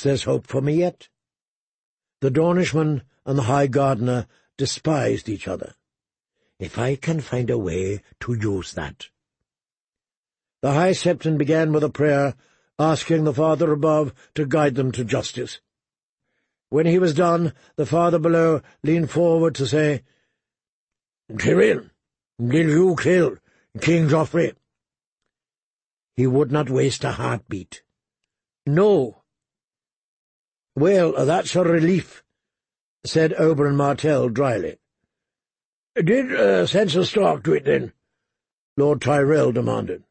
Perhaps there's hope for me yet. The Dornishman and the High Gardener despised each other. If I can find a way to use that. The High Septon began with a prayer, asking the Father above to guide them to justice. When he was done, the Father below leaned forward to say, "Tyrion, did you kill King Joffrey?" He would not waste a heartbeat. "No." "Well, that's a relief," said Oberyn Martell dryly. "Did Sansa Stark do it, then?" Lord Tyrell demanded.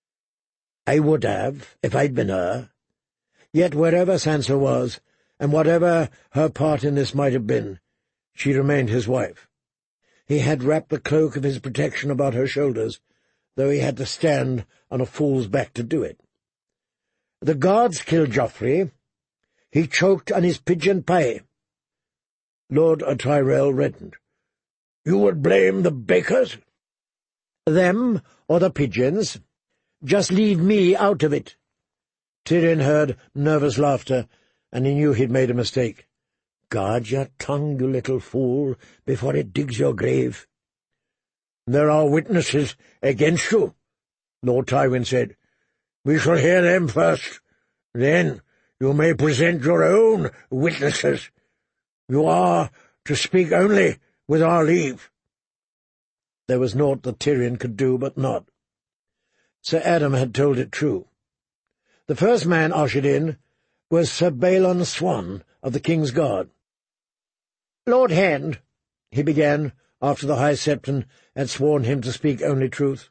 "I would have, if I'd been her. Yet wherever Sansa was, and whatever her part in this might have been, she remained his wife. He had wrapped the cloak of his protection about her shoulders, though he had to stand on a fool's back to do it. The guards killed Joffrey. He choked on his pigeon pie." Lord Tyrell reddened. "You would blame the bakers?" "Them or the pigeons. Just leave me out of it." Tyrion heard nervous laughter, and he knew he'd made a mistake. "Guard your tongue, you little fool, before it digs your grave." "There are witnesses against you," Lord Tywin said. "We shall hear them first. Then you may present your own witnesses. You are to speak only with our leave." There was naught that Tyrion could do but nod. Sir Adam had told it true. The first man ushered in was Sir Balon Swann of the King's Guard. "Lord Hand," he began, after the High Septon had sworn him to speak only truth,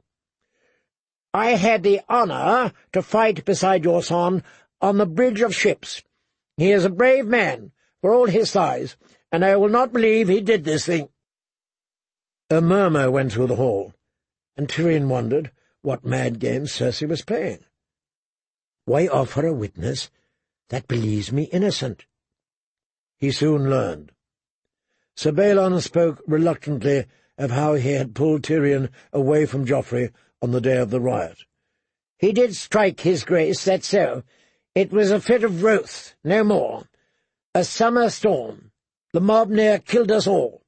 "I had the honour to fight beside your son on the Bridge of Ships. He is a brave man, for all his size, and I will not believe he did this thing." A murmur went through the hall, and Tyrion wondered what mad game Cersei was playing. Why offer a witness that believes me innocent? He soon learned. Sir Balon spoke reluctantly of how he had pulled Tyrion away from Joffrey on the day of the riot. "He did strike his grace, that's so. It was a fit of wrath, no more. A summer storm. The mob near killed us all."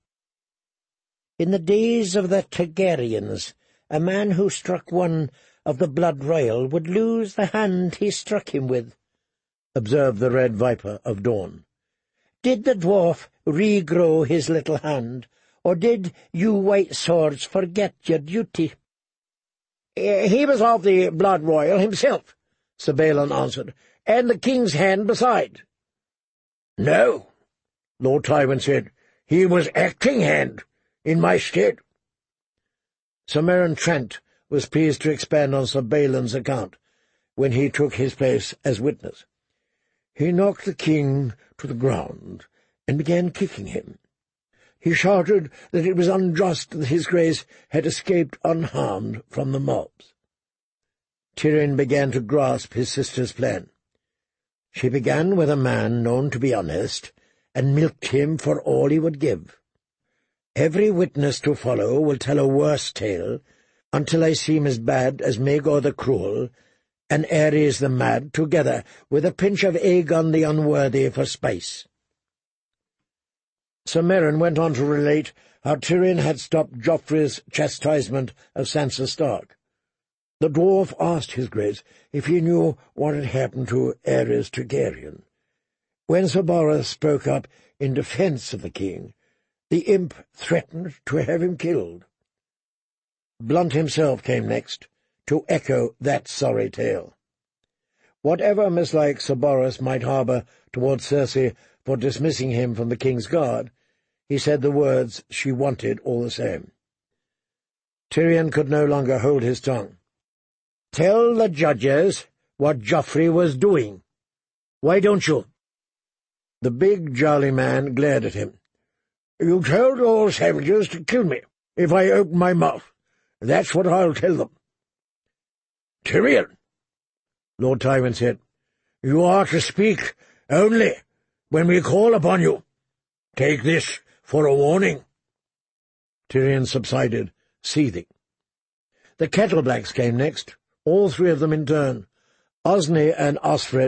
"In the days of the Targaryens, a man who struck one of the blood royal would lose the hand he struck him with," observed the Red Viper of Dawn. "Did the dwarf regrow his little hand, or did you white swords forget your duty?" "He was of the blood royal himself," Sir Balon answered, "and the king's hand beside." "No," Lord Tywin said, "he was acting hand, in my stead." Sir Meryn Trant was pleased to expand on Sir Balon's account, when he took his place as witness. "He knocked the king to the ground, and began kicking him. He shouted that it was unjust that his grace had escaped unharmed from the mobs." Tyrion began to grasp his sister's plan. She began with a man known to be honest, and milked him for all he would give. Every witness to follow will tell a worse tale, until I seem as bad as Maegor the Cruel and Aerys the Mad together, with a pinch of Aegon the Unworthy for spice. Sir Meryn went on to relate how Tyrion had stopped Joffrey's chastisement of Sansa Stark. The dwarf asked his grace if he knew what had happened to Aerys Targaryen. When Sir Boros spoke up in defence of the king, the imp threatened to have him killed. Blunt himself came next, to echo that sorry tale. Whatever mislike Sir Boros might harbour towards Cersei for dismissing him from the King's Guard, he said the words she wanted all the same. Tyrion could no longer hold his tongue. "Tell the judges what Joffrey was doing. Why don't you?" The big, jolly man glared at him. "You told all savages to kill me if I open my mouth. That's what I'll tell them." "Tyrion," Lord Tywin said, "you are to speak only when we call upon you. Take this for a warning." Tyrion subsided, seething. The Kettleblacks came next, all three of them in turn. Osney and Osfred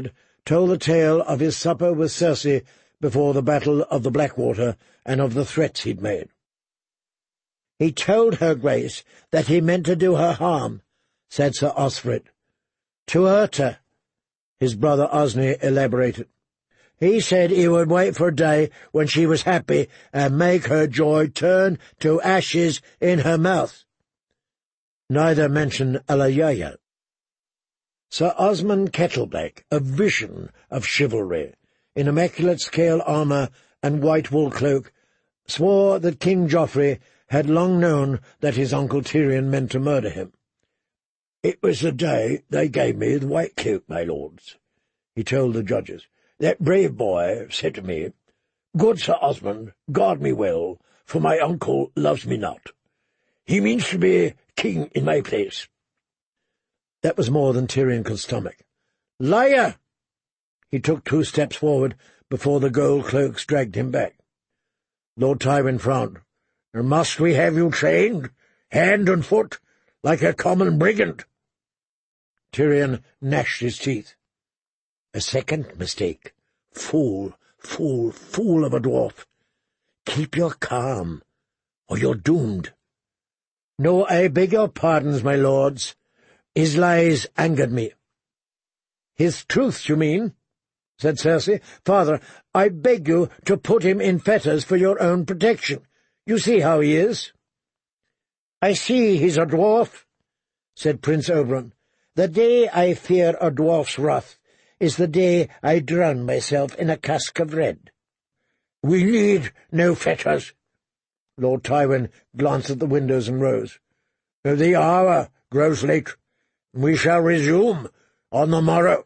told the tale of his supper with Cersei before the Battle of the Blackwater and of the threats he'd made. "He told her Grace that he meant to do her harm," said Sir Osfrid. "To hurt her," his brother Osney elaborated. "He said he would wait for a day when she was happy and make her joy turn to ashes in her mouth." Neither mentioned Alayaya. Sir Osmond Kettleblack, a vision of chivalry, in immaculate scale armour and white wool cloak, swore that King Joffrey had long known that his uncle Tyrion meant to murder him. "It was the day they gave me the white cloak, my lords," he told the judges. "That brave boy said to me, 'Good Sir Osmond, guard me well, for my uncle loves me not. He means to be king in my place.'" That was more than Tyrion could stomach. "Liar!" He took 2 steps forward before the gold cloaks dragged him back. Lord Tywin frowned. "Must we have you chained, hand and foot, like a common brigand?" Tyrion gnashed his teeth. "A second mistake. Fool, fool, fool of a dwarf. Keep your calm, or you're doomed." "No, I beg your pardons, my lords. His lies angered me." "His truths, you mean?" said Cersei. "Father, I beg you to put him in fetters for your own protection. You see how he is." "I see he's a dwarf," said Prince Oberyn. "The day I fear a dwarf's wrath is the day I drown myself in a cask of red." "We need no fetters." Lord Tywin glanced at the windows and rose. "The hour grows late. We shall resume on the morrow."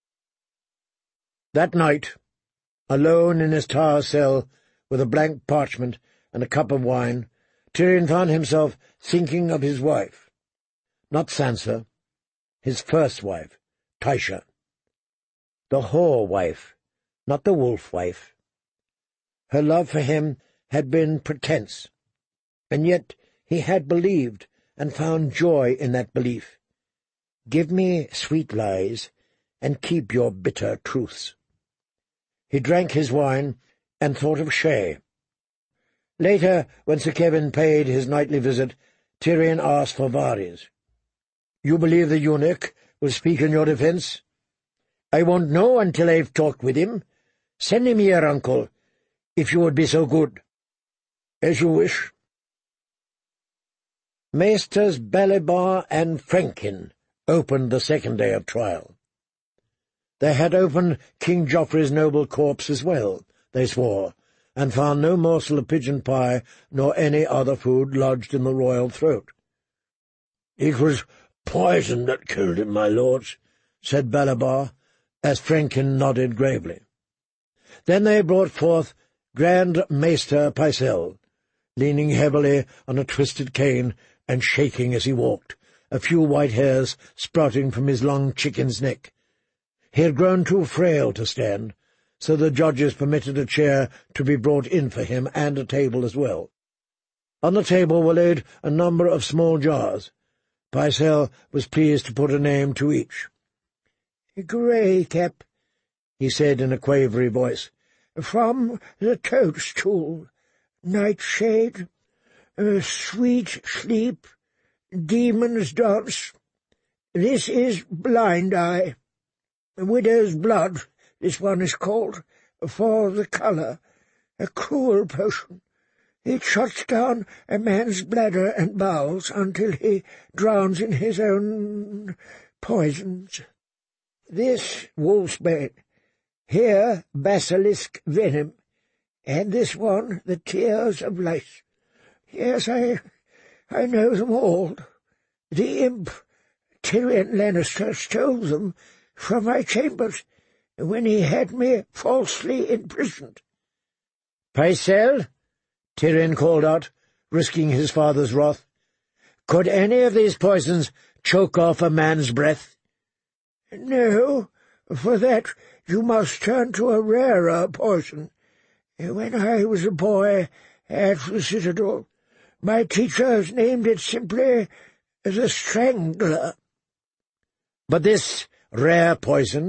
That night, alone in his tower cell, with a blank parchment and a cup of wine, Tyrion found himself thinking of his wife. Not Sansa, his first wife, Tysha. The whore wife, not the wolf wife. Her love for him had been pretense, and yet he had believed and found joy in that belief. "Give me sweet lies, and keep your bitter truths." He drank his wine and thought of Shae. Later, when Sir Kevin paid his nightly visit, Tyrion asked for Varys. "You believe the eunuch will speak in your defence?" "I won't know until I've talked with him. Send him here, uncle, if you would be so good." "As you wish." Maesters Balibar and Frenkin opened the second day of trial. They had opened King Joffrey's noble corpse as well, they swore, and found no morsel of pigeon pie nor any other food lodged in the royal throat. "It was poison that killed him, my lords," said Balibar, as Frenkin nodded gravely. Then they brought forth Grand Maester Pycelle, leaning heavily on a twisted cane and shaking as he walked, a few white hairs sprouting from his long chicken's neck. He had grown too frail to stand, so the judges permitted a chair to be brought in for him and a table as well. On the table were laid a number of small jars. Pycelle was pleased to put a name to each. "Grey-Cap," he said in a quavery voice, "from the toadstool, Nightshade, Sweet Sleep, Demon's Dance. This is Blind Eye. Widow's Blood, this one is called, for the colour, a cruel potion. It shuts down a man's bladder and bowels until he drowns in his own poisons. This Wolf's Bane, here Basilisk Venom, and this one the Tears of Lice. Yes, I know them all. The imp Tyrion Lannister stole them from my chambers when he had me falsely imprisoned." "Pycelle," Tyrion called out, risking his father's wrath, "could any of these poisons choke off a man's breath?" "No, for that you must turn to a rarer poison. When I was a boy at the Citadel, my teachers named it simply the Strangler." "But this rare poison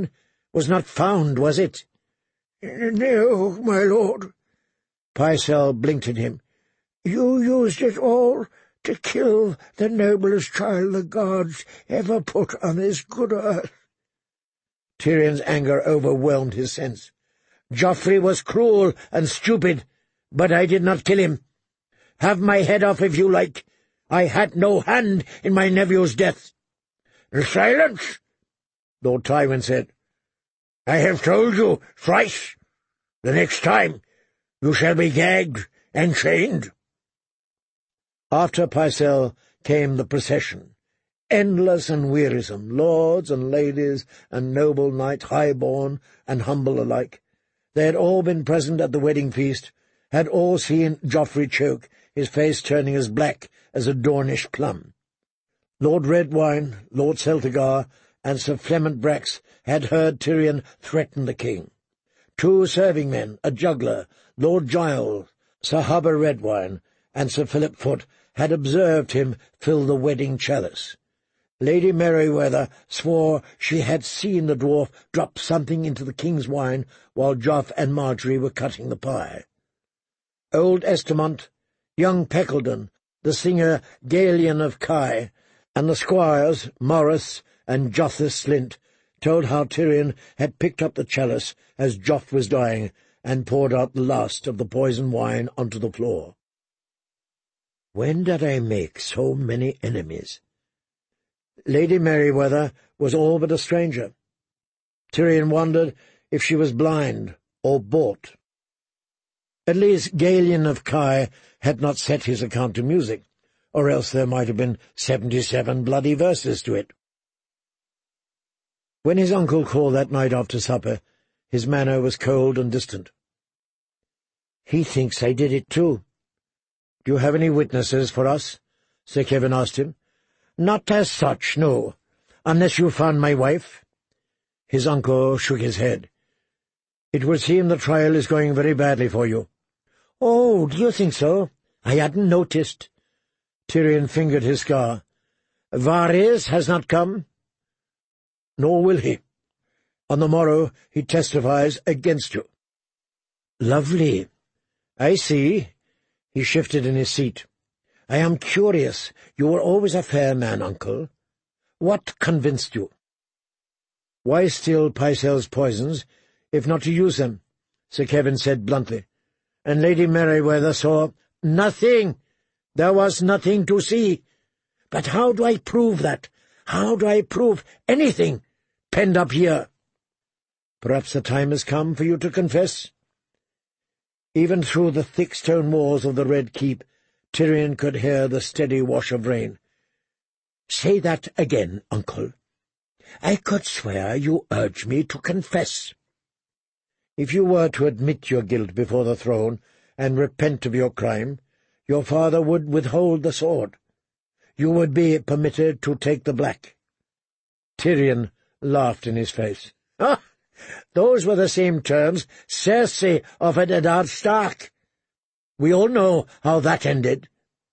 was not found, was it?" "No, my lord." Pycelle blinked at him. "You used it all to kill the noblest child the gods ever put on this good earth." Tyrion's anger overwhelmed his sense. "Joffrey was cruel and stupid, but I did not kill him. Have my head off if you like. I had no hand in my nephew's death." "Silence!" Lord Tywin said. "I have told you thrice. The next time you shall be gagged and chained." After Pycelle came the procession, endless and wearisome, lords and ladies and noble knights, high-born and humble alike. They had all been present at the wedding feast, had all seen Joffrey choke, his face turning as black as a Dornish plum. Lord Redwyne, Lord Celtigar, and Sir Clement Brax had heard Tyrion threaten the king. 2 serving men, a juggler, Lord Giles, Sir Hubber Redwyne, and Sir Philip Foot had observed him fill the wedding chalice. Lady Merryweather swore she had seen the dwarf drop something into the king's wine while Joff and Marjorie were cutting the pie. Old Estermont, young Peckledon, the singer Galeon of Kai, and the squires, Morris and Jothus Slint, told how Tyrion had picked up the chalice as Joff was dying and poured out the last of the poison wine onto the floor. "When did I make so many enemies?" Lady Merryweather was all but a stranger. Tyrion wondered if she was blind or bought. At least Galeon of Kai had not set his account to music, or else there might have been 77 bloody verses to it. When his uncle called that night after supper, his manner was cold and distant. "He thinks I did it too." "Do you have any witnesses for us?" Sir Kevin asked him. "Not as such, no, unless you found my wife." His uncle shook his head. "It would seem the trial is going very badly for you." "Oh, do you think so? I hadn't noticed." Tyrion fingered his scar. "Varys has not come?" "Nor will he. On the morrow he testifies against you." "Lovely. I see." He shifted in his seat. "I am curious. You were always a fair man, uncle. What convinced you?" "Why steal Pycelle's poisons, if not to use them?" Sir Kevin said bluntly. "And Lady Merryweather saw—" "Nothing. There was nothing to see. But how do I prove that? How do I prove anything, penned up here?" "Perhaps the time has come for you to confess." Even through the thick stone walls of the Red Keep, Tyrion could hear the steady wash of rain. "Say that again, uncle." "I could swear you urge me to confess." "If you were to admit your guilt before the throne and repent of your crime, your father would withhold the sword. You would be permitted to take the black." Tyrion laughed in his face. "Ah, those were the same terms Cersei offered Eddard Stark. We all know how that ended."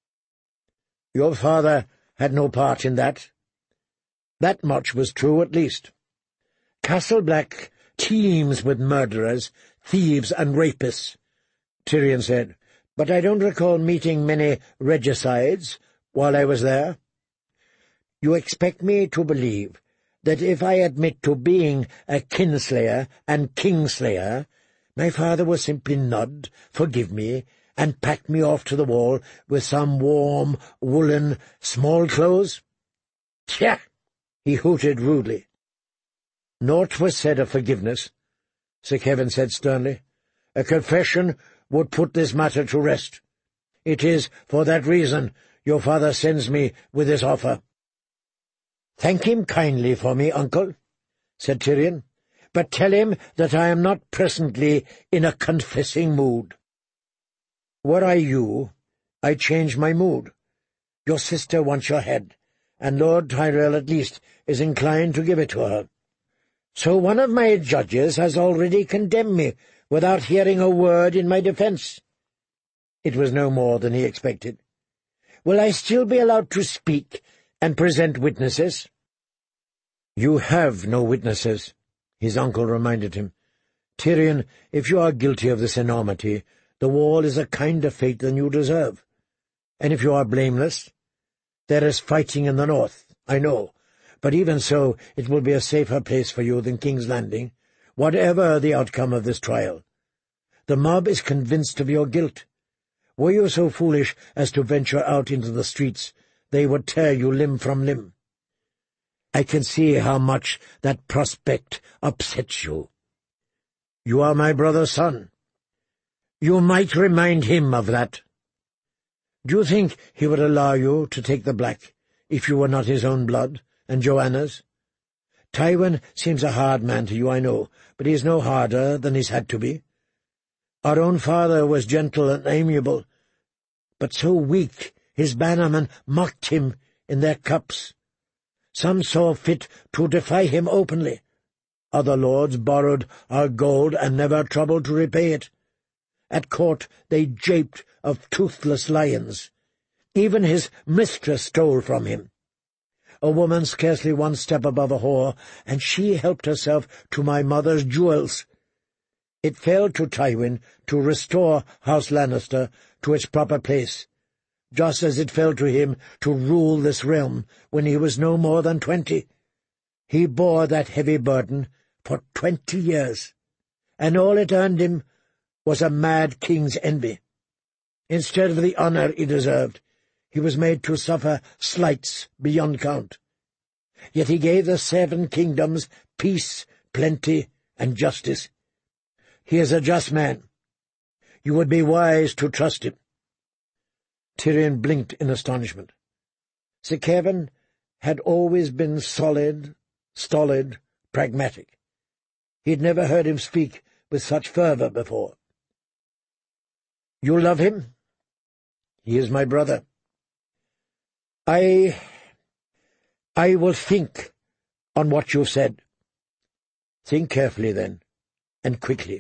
"Your father had no part in that." "That much was true, at least. Castle Black teems with murderers, thieves, and rapists," Tyrion said, "but I don't recall meeting many regicides while I was there." "You expect me to believe that if I admit to being a kinslayer and kingslayer, my father will simply nod, forgive me, and pack me off to the wall with some warm, woolen small-clothes?" "Tchah!" he hooted rudely. "Naught was said of forgiveness," Sir Kevin said sternly. "A confession would put this matter to rest. It is for that reason your father sends me with this offer." "Thank him kindly for me, uncle," said Tyrion, "but tell him that I am not presently in a confessing mood." "Were I you, I'd change my mood. Your sister wants your head, and Lord Tyrell at least is inclined to give it to her. So one of my judges has already condemned me without hearing a word in my defence." It was no more than he expected. "Will I still be allowed to speak and present witnesses?" "You have no witnesses." His uncle reminded him. "Tyrion, if you are guilty of this enormity, the wall is a kinder fate than you deserve. And if you are blameless, there is fighting in the north, I know, but even so it will be a safer place for you than King's Landing, whatever the outcome of this trial. The mob is convinced of your guilt. Were you so foolish as to venture out into the streets, they would tear you limb from limb. I can see how much that prospect upsets you. You are my brother's son. You might remind him of that. Do you think he would allow you to take the Black, if you were not his own blood, and Joanna's? Tywin seems a hard man to you, I know, but he is no harder than he's had to be. Our own father was gentle and amiable, but so weak his bannermen mocked him in their cups. Some saw fit to defy him openly. Other lords borrowed our gold and never troubled to repay it. At court they japed of toothless lions. Even his mistress stole from him. A woman scarcely one step above a whore, and she helped herself to my mother's jewels. It fell to Tywin to restore House Lannister to its proper place, just as it fell to him to rule this realm when he was no more than 20. He bore that heavy burden for 20 years, and all it earned him was a mad king's envy. Instead of the honour he deserved, he was made to suffer slights beyond count. Yet he gave the 7 kingdoms peace, plenty, and justice. He is a just man. You would be wise to trust him." Tyrion blinked in astonishment. Sir Kevan had always been solid, stolid, pragmatic. He had never heard him speak with such fervour before. "You love him?" "He is my brother." I will think on what you've said." "Think carefully, then, and quickly."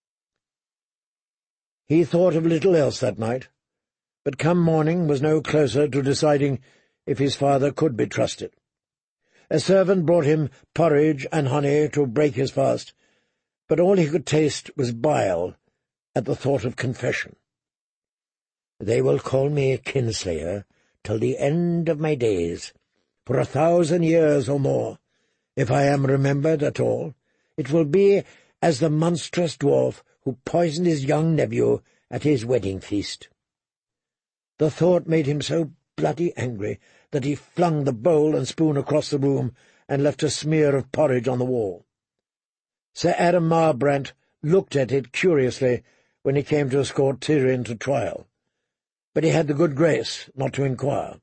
He thought of little else that night, but come morning was no closer to deciding if his father could be trusted. A servant brought him porridge and honey to break his fast, but all he could taste was bile at the thought of confession. "They will call me Kinslayer till the end of my days, for 1,000 years or more. If I am remembered at all, it will be as the monstrous dwarf who poisoned his young nephew at his wedding feast." The thought made him so bloody angry that he flung the bowl and spoon across the room and left a smear of porridge on the wall. Sir Adam Marbrant looked at it curiously when he came to escort Tyrion to trial, but he had the good grace not to inquire.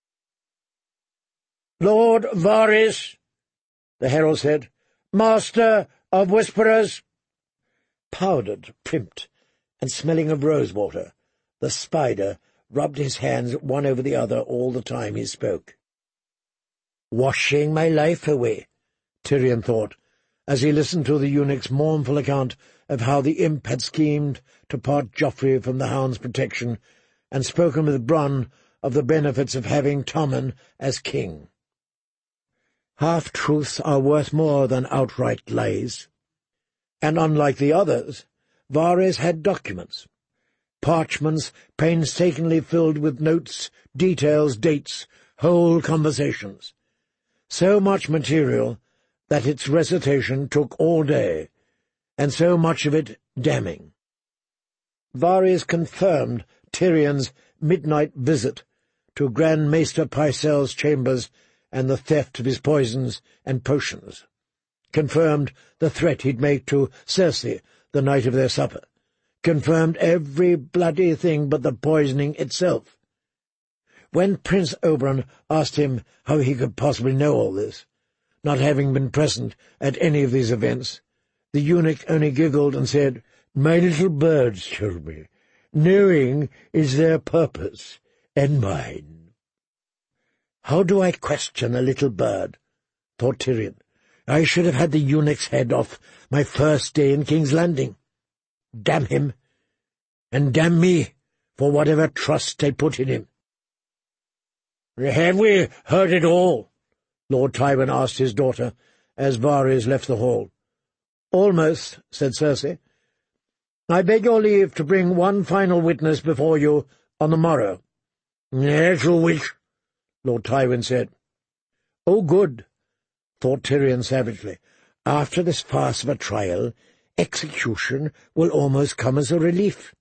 "Lord Varys," the herald said, "Master of Whisperers." Powdered, primped, and smelling of rosewater, the spider rubbed his hands one over the other all the time he spoke. "Washing my life away," Tyrion thought, as he listened to the eunuch's mournful account of how the imp had schemed to part Joffrey from the Hound's protection, and spoken with Bronn of the benefits of having Tommen as king. Half-truths are worth more than outright lies. And unlike the others, Varys had documents, parchments painstakingly filled with notes, details, dates, whole conversations. So much material that its recitation took all day, and so much of it damning. Varys confirmed Tyrion's midnight visit to Grand Maester Pycelle's chambers and the theft of his poisons and potions, confirmed the threat he'd made to Cersei the night of their supper, confirmed every bloody thing but the poisoning itself. When Prince Oberyn asked him how he could possibly know all this, not having been present at any of these events, the eunuch only giggled and said, "My little birds told me. Knowing is their purpose, and mine." "How do I question a little bird?" thought Tyrion. "I should have had the eunuch's head off my first day in King's Landing. Damn him, and damn me for whatever trust I put in him." "Have we heard it all?" Lord Tywin asked his daughter, as Varys left the hall. "Almost," said Cersei. "I beg your leave to bring one final witness before you on the morrow." "As you wish," Lord Tywin said. "Oh, good," thought Tyrion savagely. "After this farce of a trial, execution will almost come as a relief."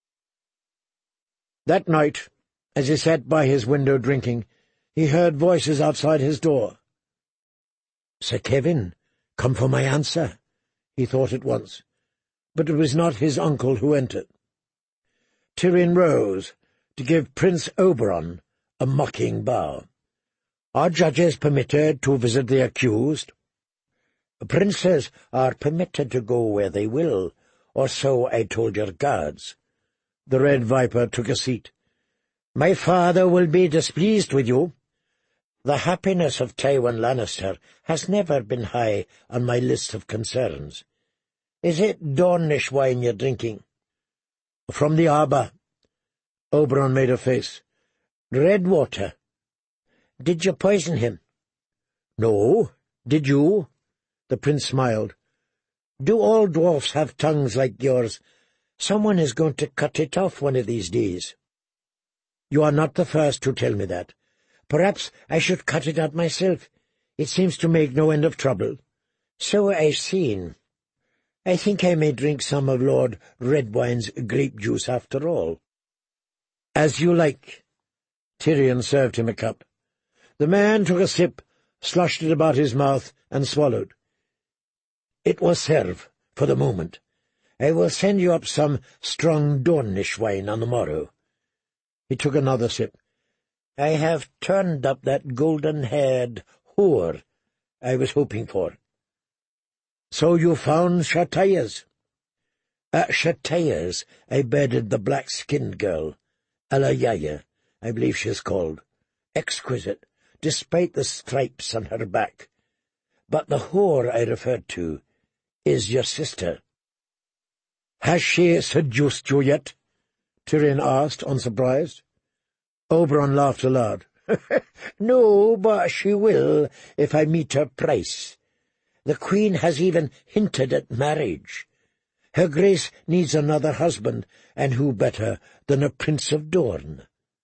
That night, as he sat by his window drinking, he heard voices outside his door. "Sir Kevin, come for my answer," he thought at once, but it was not his uncle who entered. Tyrion rose to give Prince Oberyn a mocking bow. "Are judges permitted to visit the accused?" "Princes are permitted to go where they will, or so I told your guards." The Red Viper took a seat. "My father will be displeased with you. The happiness of Tywin Lannister has never been high on my list of concerns. Is it Dornish wine you're drinking?" "From the arbour." Oberyn made a face. "Redwater. Did you poison him?" "No. Did you?" The prince smiled. "Do all dwarfs have tongues like yours? Someone is going to cut it off one of these days." "You are not the first to tell me that. Perhaps I should cut it out myself. It seems to make no end of trouble." "So I've seen. I think I may drink some of Lord Redwine's grape juice after all." "As you like." Tyrion served him a cup. The man took a sip, sloshed it about his mouth, and swallowed. "It will serve, for the moment. I will send you up some strong Dornish wine on the morrow." He took another sip. "I have turned up that golden-haired whore I was hoping for." "So you found Shattairs?" "At Shattairs I bedded the black-skinned girl, Alayaya, I believe she is called. Exquisite, despite the stripes on her back. But the whore I referred to is your sister." "Has she seduced you yet?" Tyrion asked, unsurprised. Oberyn laughed aloud. "No, but she will, if I meet her price. The Queen has even hinted at marriage. Her Grace needs another husband, and who better than a Prince of Dorne?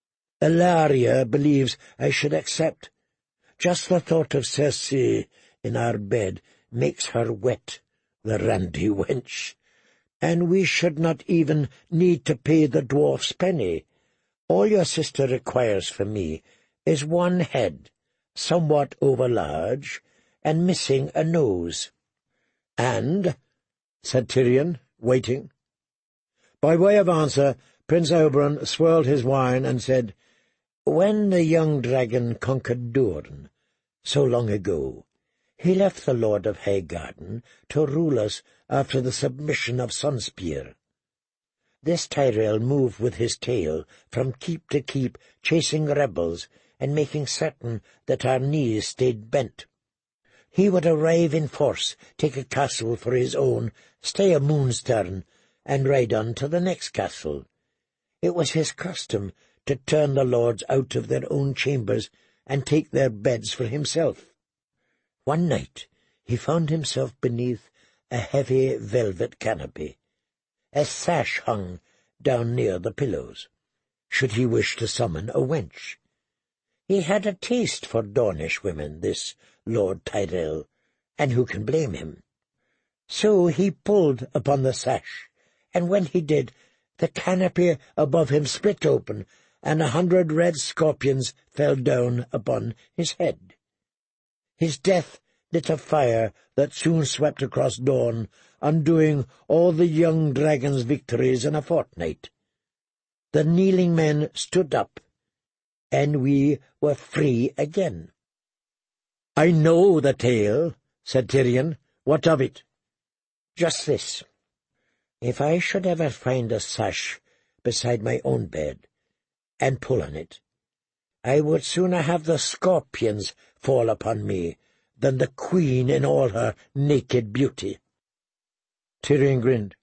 Ellaria believes I should accept. Just the thought of Cersei in our bed makes her wet, the randy wench. And we should not even need to pay the dwarf's penny. All your sister requires from me is one head, somewhat overlarge, and missing a nose." "And?" said Tyrion, waiting. By way of answer, Prince Oberyn swirled his wine and said, "When the young dragon conquered Dorne, so long ago, he left the Lord of Highgarden to rule us after the submission of Sunspear. This Tyrell moved with his tail from keep to keep, chasing rebels and making certain that our knees stayed bent. He would arrive in force, take a castle for his own, stay a moon's turn, and ride on to the next castle. It was his custom to turn the lords out of their own chambers and take their beds for himself. One night he found himself beneath a heavy velvet canopy. A sash hung down near the pillows, should he wish to summon a wench. He had a taste for Dornish women, this Lord Tyrell, and who can blame him? So he pulled upon the sash, and when he did, the canopy above him split open, and 100 red scorpions fell down upon his head. His death lit a fire that soon swept across Dorne, undoing all the young dragon's victories in a fortnight. The kneeling men stood up, and we were free again." "I know the tale," said Tyrion. "What of it?" "Just this. If I should ever find a sash beside my own bed, and pull on it, I would sooner have the scorpions fall upon me than the Queen in all her naked beauty." Tyrion grinned.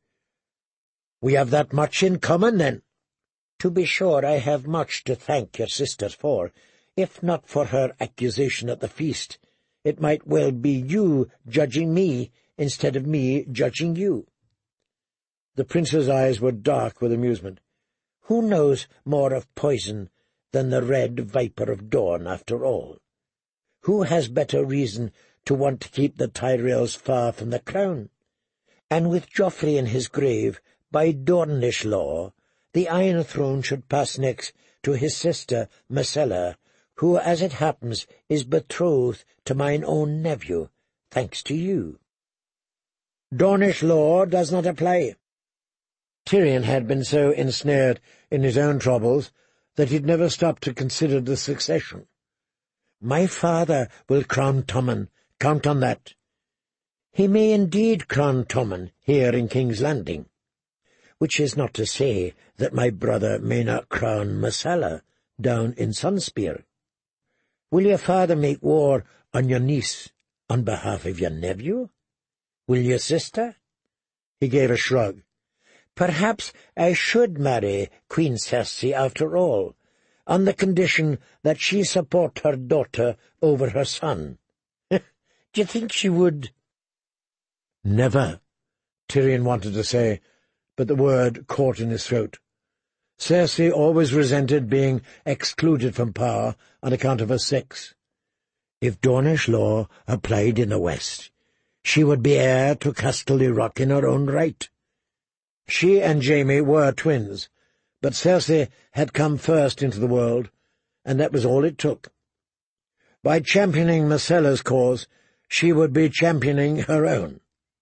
"We have that much in common, then." "To be sure, I have much to thank your sister for. If not for her accusation at the feast, it might well be you judging me instead of me judging you." The prince's eyes were dark with amusement. "Who knows more of poison than the Red Viper of Dorne, after all? Who has better reason to want to keep the Tyrells far from the crown? And with Joffrey in his grave, by Dornish law, the Iron Throne should pass next to his sister Myrcella, who, as it happens, is betrothed to mine own nephew, thanks to you." "Dornish law does not apply." Tyrion had been so ensnared in his own troubles that he'd never stopped to consider the succession. "My father will crown Tommen, count on that." "He may indeed crown Tommen here in King's Landing, which is not to say that my brother may not crown Myrcella down in Sunspear. Will your father make war on your niece on behalf of your nephew? Will your sister?" He gave a shrug. "Perhaps I should marry Queen Cersei after all, on the condition that she support her daughter over her son. Do you think she would?" "Never," Tyrion wanted to say, but the word caught in his throat. Cersei always resented being excluded from power on account of her sex. If Dornish law applied in the West, she would be heir to Casterly Rock in her own right. She and Jaime were twins, but Cersei had come first into the world, and that was all it took. By championing Myrcella's cause, she would be championing her own.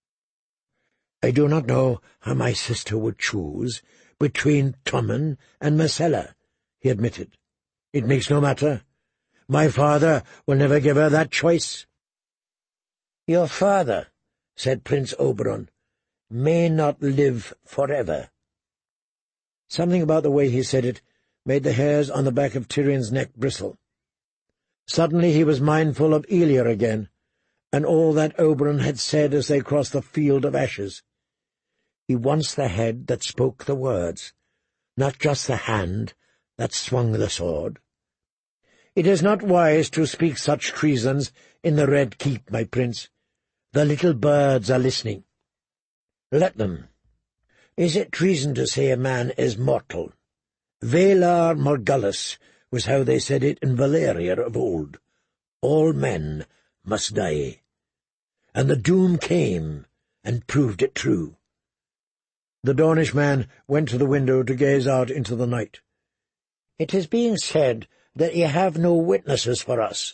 "I do not know how my sister would choose between Tommen and Myrcella," he admitted. "It makes no matter. My father will never give her that choice." "Your father," said Prince Oberyn, "may not live forever." Something about the way he said it made the hairs on the back of Tyrion's neck bristle. Suddenly he was mindful of Elia again, and all that Oberyn had said as they crossed the field of ashes. He wants the head that spoke the words, not just the hand that swung the sword. "It is not wise to speak such treasons in the Red Keep, my prince. The little birds are listening." "Let them. Is it treason to say a man is mortal? Valar Morghulis was how they said it in Valyria of old. All men must die. And the doom came and proved it true." The Dornish man went to the window to gaze out into the night. "It is being said that you have no witnesses for us.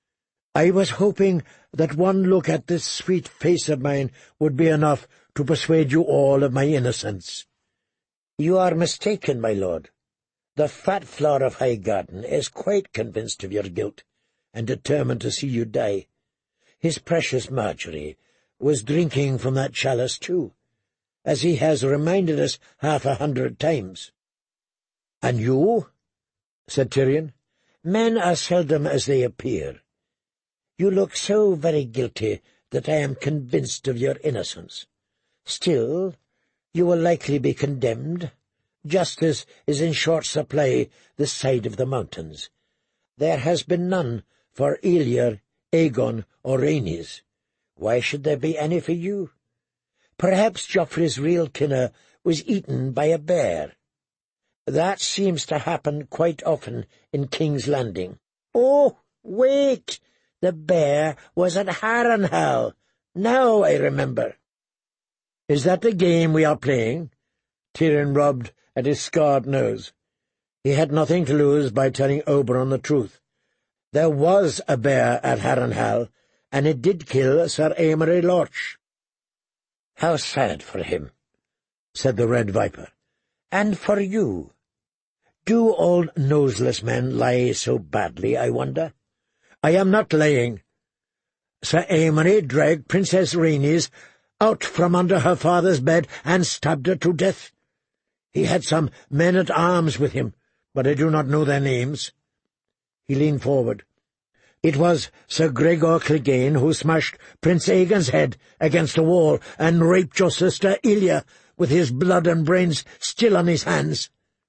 I was hoping that one look at this sweet face of mine would be enough to persuade you all of my innocence." "You are mistaken, my lord. The fat flower of Highgarden is quite convinced of your guilt, and determined to see you die. His precious Marjorie was drinking from that chalice too, as he has reminded us 100 times. "And you?" said Tyrion. "Men are seldom as they appear. You look so very guilty that I am convinced of your innocence. Still, you will likely be condemned. Justice is in short supply this side of the mountains. There has been none for Elia, Aegon, or Rhaenys. Why should there be any for you? Perhaps Joffrey's real killer was eaten by a bear. That seems to happen quite often in King's Landing. Oh, wait! The bear was at Harrenhal. Now I remember." "Is that the game we are playing?" Tyrion rubbed at his scarred nose. He had nothing to lose by telling Oberyn the truth. There was a bear at Harrenhal, and it did kill Sir Amory Lorch. "How sad for him," said the Red Viper. "And for you. Do all noseless men lie so badly, I wonder? I am not lying. Sir Amory dragged Princess Rhaenys out from under her father's bed and stabbed her to death. He had some men-at-arms with him, but I do not know their names." He leaned forward. "It was Sir Gregor Clegane who smashed Prince Aegon's head against a wall and raped your sister Elia with his blood and brains still on his hands."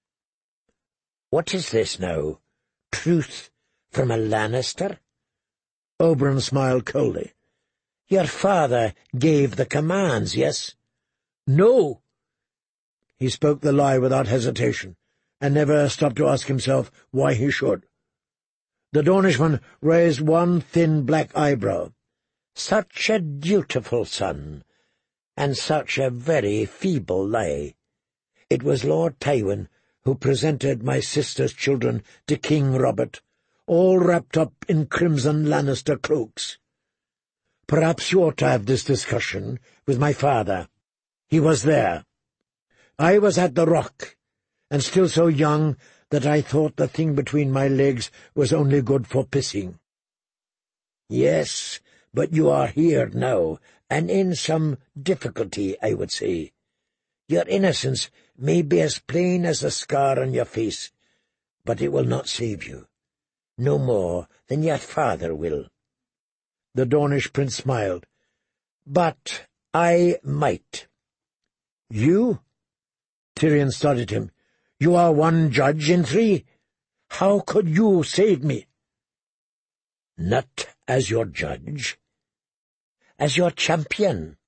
"What is this now? Truth from a Lannister?" Oberyn smiled coldly. Your father gave the commands, yes?" "No." He spoke the lie without hesitation, and never stopped to ask himself why he should. The Dornishman raised one thin black eyebrow. "Such a dutiful son, and such a very feeble lie. It was Lord Tywin who presented my sister's children to King Robert, all wrapped up in crimson Lannister cloaks. Perhaps you ought to have this discussion with my father. He was there. I was at the Rock, and still so young that I thought the thing between my legs was only good for pissing." "Yes, but you are here now, and in some difficulty, I would say. Your innocence may be as plain as the scar on your face, but it will not save you, no more than your father will." The Dornish prince smiled. "But I might." "You?" Tyrion started him. "You are one judge in 3. How could you save me?" "Not as your judge. As your champion."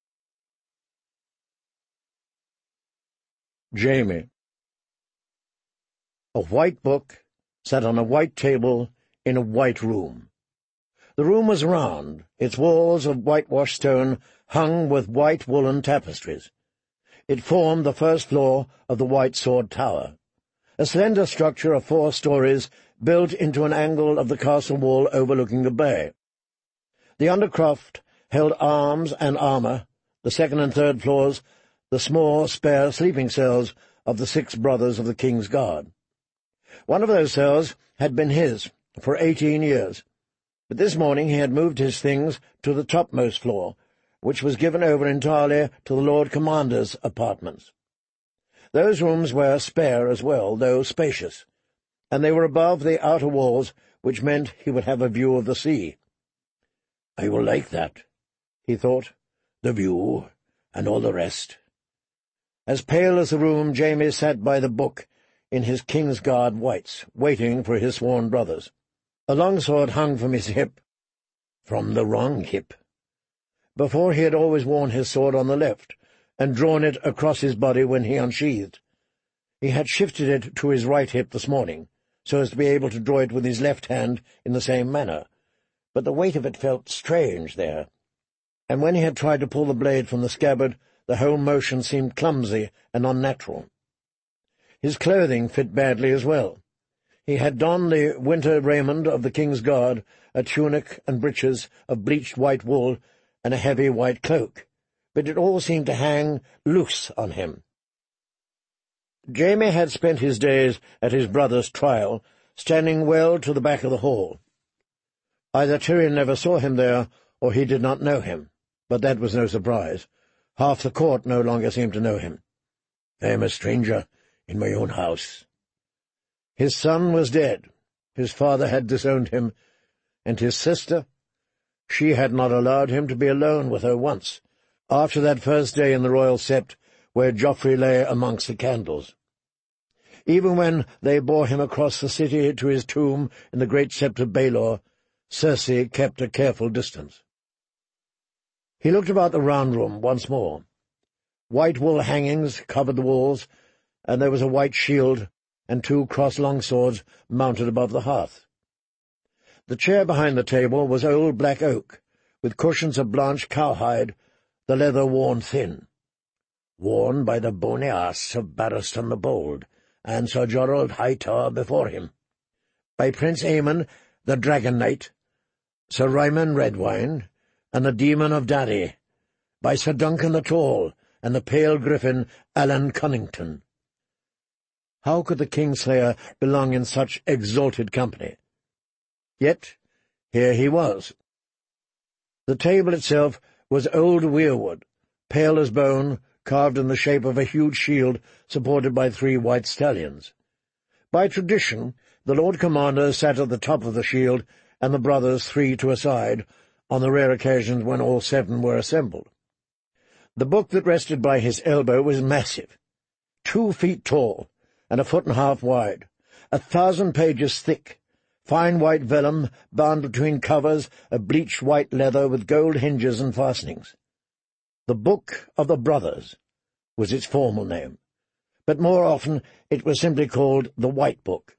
Jaime. A white book sat on a white table in a white room. The room was round, its walls of whitewashed stone hung with white woolen tapestries. It formed the first floor of the White Sword Tower, a slender structure of 4 stories built into an angle of the castle wall overlooking the bay. The undercroft held arms and armour, the 2nd and 3rd floors the small, spare sleeping cells of the 6 brothers of the King's Guard. One of those cells had been his for 18 years, but this morning he had moved his things to the topmost floor, which was given over entirely to the Lord Commander's apartments. Those rooms were spare as well, though spacious, and they were above the outer walls, which meant he would have a view of the sea. "I will like that," he thought, "the view and all the rest." As pale as the room, Jaime sat by the book in his King's Guard whites, waiting for his sworn brothers. A longsword hung from his hip. From the wrong hip. Before he had always worn his sword on the left, and drawn it across his body when he unsheathed. He had shifted it to his right hip this morning, so as to be able to draw it with his left hand in the same manner, but the weight of it felt strange there, and when he had tried to pull the blade from the scabbard, the whole motion seemed clumsy and unnatural. His clothing fit badly as well. He had donned the winter raiment of the King's Guard, a tunic and breeches of bleached white wool, and a heavy white cloak, but it all seemed to hang loose on him. Jaime had spent his days at his brother's trial, standing well to the back of the hall. Either Tyrion never saw him there, or he did not know him, but that was no surprise. Half the court no longer seemed to know him. "I am a stranger in my own house." His son was dead. His father had disowned him, and his sister, she had not allowed him to be alone with her once, after that first day in the royal sept where Joffrey lay amongst the candles. Even when they bore him across the city to his tomb in the great sept of Baelor, Cersei kept a careful distance. He looked about the round room once more. White wool hangings covered the walls, and there was a white shield and 2 crossed longswords mounted above the hearth. The chair behind the table was old black oak, with cushions of blanched cowhide, the leather worn thin. Worn by the bony ass of Barristan the Bold, and Sir Gerald Hightower before him, by Prince Aemon the Dragon Knight, Sir Ryman Redwine, and the Demon of Darry, by Sir Duncan the Tall, and the pale griffin Alan Cunnington. How could the Kingslayer belong in such exalted company? Yet here he was. The table itself was old weirwood, pale as bone, carved in the shape of a huge shield supported by 3 white stallions. By tradition, the Lord Commander sat at the top of the shield, and the brothers 3 to a side, on the rare occasions when all 7 were assembled. The book that rested by his elbow was massive, 2 feet tall, and 1.5 feet wide, 1,000 pages thick, fine white vellum bound between covers of bleached white leather with gold hinges and fastenings. The Book of the Brothers was its formal name, but more often it was simply called the White Book.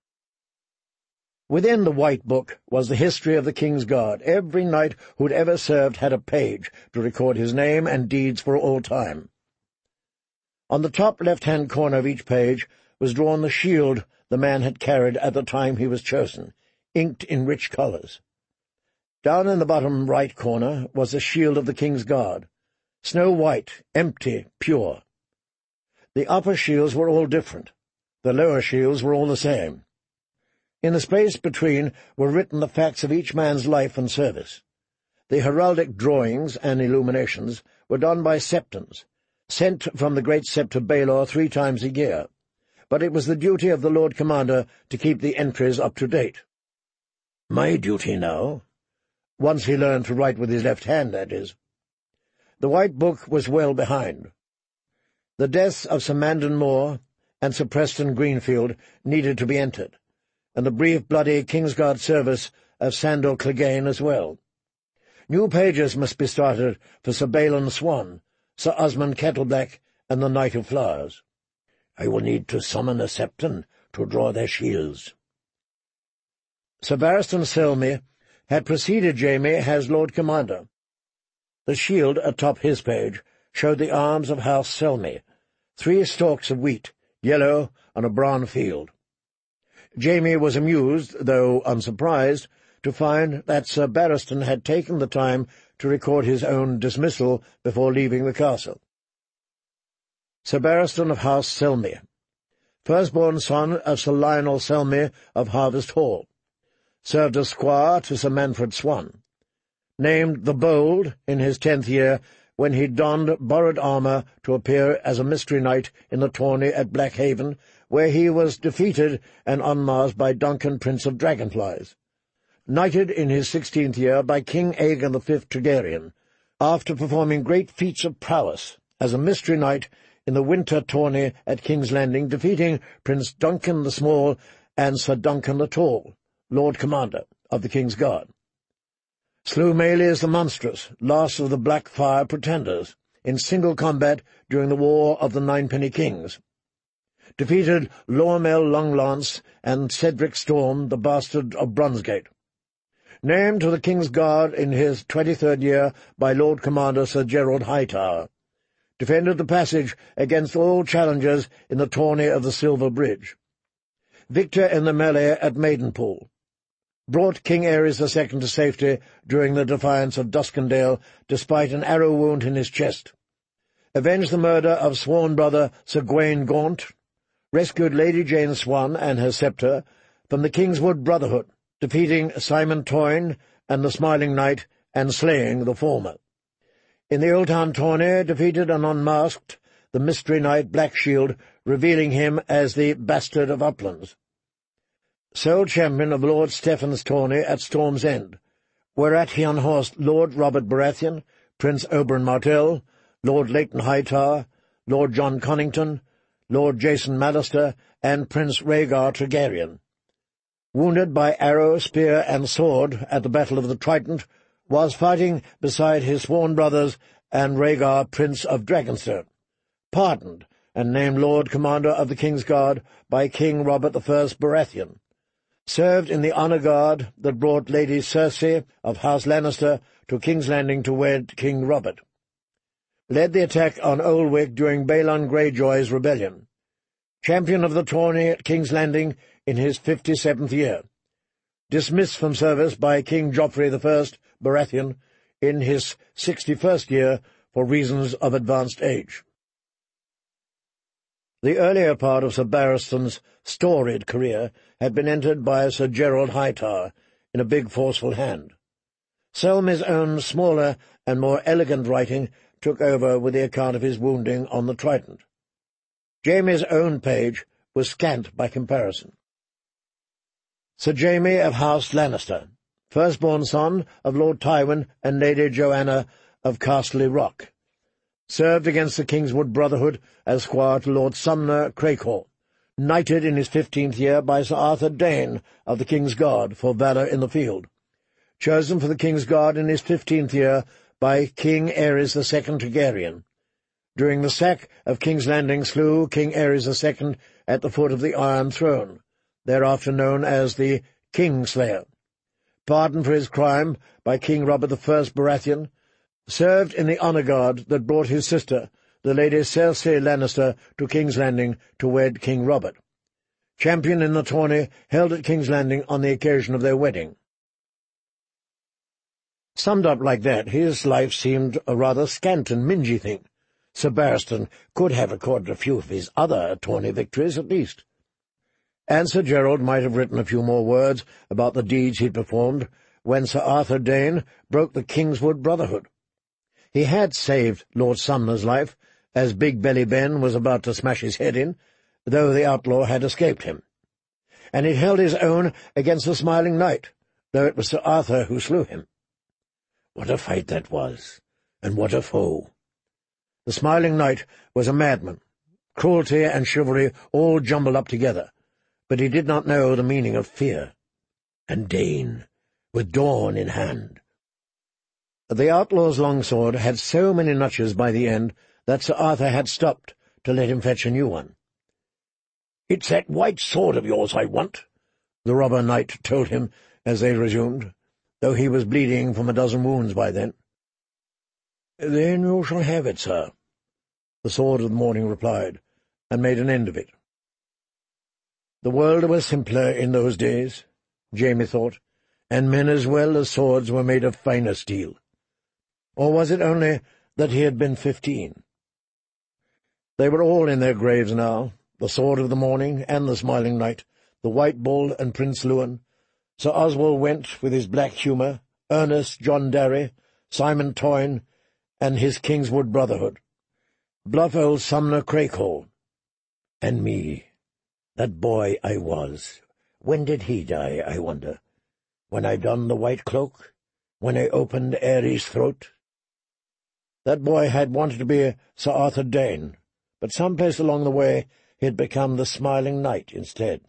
Within the White Book was the history of the King's Guard. Every knight who'd ever served had a page to record his name and deeds for all time. On the top left-hand corner of each page was drawn the shield the man had carried at the time he was chosen, inked in rich colours. Down in the bottom right corner was the shield of the King's Guard, snow-white, empty, pure. The upper shields were all different. The lower shields were all the same. In the space between were written the facts of each man's life and service. The heraldic drawings and illuminations were done by septons, sent from the great sceptre Baelor 3 times a year, but it was the duty of the Lord Commander to keep the entries up to date. My duty now, once he learned to write with his left hand, that is. The White Book was well behind. The deaths of Sir Mandan Moore and Sir Preston Greenfield needed to be entered, and the brief, bloody Kingsguard service of Sandor Clegane as well. New pages must be started for Sir Balin Swan, Sir Osmond Kettleblack, and the Knight of Flowers. I will need to summon a septon to draw their shields. Sir Barristan Selmy had preceded Jaime as Lord Commander. The shield atop his page showed the arms of House Selmy, 3 stalks of wheat, yellow on a brown field. Jaime was amused, though unsurprised, to find that Sir Barristan had taken the time to record his own dismissal before leaving the castle. Sir Barristan of House Selmy, firstborn son of Sir Lionel Selmy of Harvest Hall, served as squire to Sir Manfred Swan, named the Bold in his 10th year when he donned borrowed armour to appear as a mystery knight in the tourney at Blackhaven, where he was defeated and unmasked by Duncan, Prince of Dragonflies, knighted in his 16th year by King Aegon V Targaryen, after performing great feats of prowess as a mystery knight in the winter tourney at King's Landing, defeating Prince Duncan the Small and Sir Duncan the Tall, Lord Commander of the King's Guard. Slew Melias the Monstrous, last of the Blackfire Pretenders, in single combat during the War of the Ninepenny Kings. Defeated Lormel Longlance and Cedric Storm, the bastard of Brunsgate. Named to the King's Guard in his 23rd year by Lord Commander Sir Gerald Hightower. Defended the passage against all challengers in the tourney of the Silver Bridge. Victor in the melee at Maidenpool. Brought King Aerys II to safety during the defiance of Duskendale, despite an arrow wound in his chest. Avenged the murder of sworn brother Sir Gawain Gaunt. Rescued Lady Jane Swan and her sceptre from the Kingswood Brotherhood, defeating Simon Toyne and the Smiling Knight and slaying the former. In the Old Town tourney, defeated and unmasked the mystery knight Blackshield, revealing him as the Bastard of Uplands. Sole champion of Lord Stephen's tourney at Storm's End, whereat he unhorsed Lord Robert Baratheon, Prince Oberyn Martell, Lord Leighton Hightower, Lord John Connington, Lord Jason Mallister, and Prince Rhaegar Targaryen. Wounded by arrow, spear, and sword at the Battle of the Trident, was fighting beside his sworn brothers and Rhaegar, Prince of Dragonstone. Pardoned and named Lord Commander of the King's Guard by King Robert I Baratheon. Served in the honour guard that brought Lady Cersei of House Lannister to King's Landing to wed King Robert. Led the attack on Olwick during Balon Greyjoy's rebellion. Champion of the tourney at King's Landing in his 57th year. Dismissed from service by King Joffrey I Baratheon in his 61st year for reasons of advanced age. The earlier part of Sir Barristan's storied career had been entered by Sir Gerald Hightower in a big, forceful hand. Selmy's own smaller and more elegant writing took over with the account of his wounding on the Trident. Jaime's own page was scant by comparison. Sir Jaime of House Lannister, firstborn son of Lord Tywin and Lady Joanna of Casterly Rock, served against the Kingswood Brotherhood as squire to Lord Sumner Craighall, knighted in his 15th year by Sir Arthur Dane of the King's Guard for valour in the field, chosen for the King's Guard in his 15th year by King Ares II Targaryen. During the sack of King's Landing slew King Ares II at the foot of the Iron Throne, thereafter known as the Kingslayer. Pardoned for his crime by King Robert I Baratheon, served in the honour guard that brought his sister, the Lady Cersei Lannister, to King's Landing to wed King Robert. Champion in the tourney held at King's Landing on the occasion of their wedding. Summed up like that, his life seemed a rather scant and mingy thing. Sir Barristan could have recorded a few of his other tourney victories, at least. And Sir Gerald might have written a few more words about the deeds he'd performed when Sir Arthur Dane broke the Kingswood Brotherhood. He had saved Lord Sumner's life, as Big Belly Ben was about to smash his head in, though the outlaw had escaped him. And he'd held his own against the Smiling Knight, though it was Sir Arthur who slew him. What a fight that was, and what a foe! The Smiling Knight was a madman, cruelty and chivalry all jumbled up together, but he did not know the meaning of fear. And Dane, with Dawn in hand. The outlaw's longsword had so many notches by the end that Sir Arthur had stopped to let him fetch a new one. "It's that white sword of yours I want," the robber knight told him as they resumed, though he was bleeding from a dozen wounds by then. "Then you shall have it, sir," the Sword of the Morning replied, and made an end of it. The world was simpler in those days, Jamie thought, and men as well as swords were made of finer steel. Or was it only that he had been 15? They were all in their graves now, the Sword of the Morning and the Smiling Knight, the White Bull and Prince Lewin, Sir Oswald Went with his black humour, Ernest John Darry, Simon Toyne, and his Kingswood Brotherhood, bluff old Sumner Craighall, and me, that boy I was. When did he die, I wonder? When I donned the white cloak? When I opened Ares' throat? That boy had wanted to be Sir Arthur Dane, but someplace along the way he had become the Smiling Knight instead.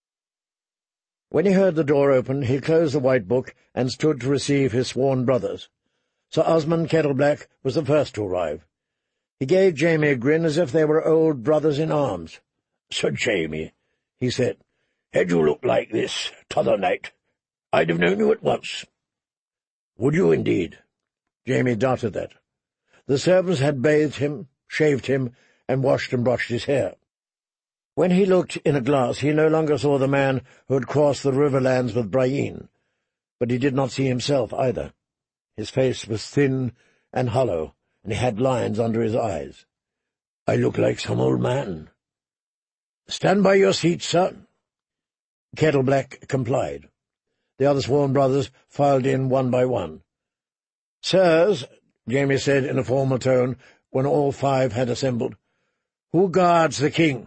When he heard the door open, he closed the white book and stood to receive his sworn brothers. Sir Osmond Kettleblack was the first to arrive. He gave Jamie a grin as if they were old brothers-in-arms. "Sir Jamie," he said, "had you looked like this t'other night, I'd have known you at once." "Would you indeed?" Jamie doubted that. The servants had bathed him, shaved him, and washed and brushed his hair. When he looked in a glass, he no longer saw the man who had crossed the riverlands with Brienne, but he did not see himself either. His face was thin and hollow, and he had lines under his eyes. "I look like some old man." "Stand by your seat, sir." Kettleblack complied. The other sworn brothers filed in one by one. "Sirs," Jamie said in a formal tone when all 5 had assembled, "who guards the king?"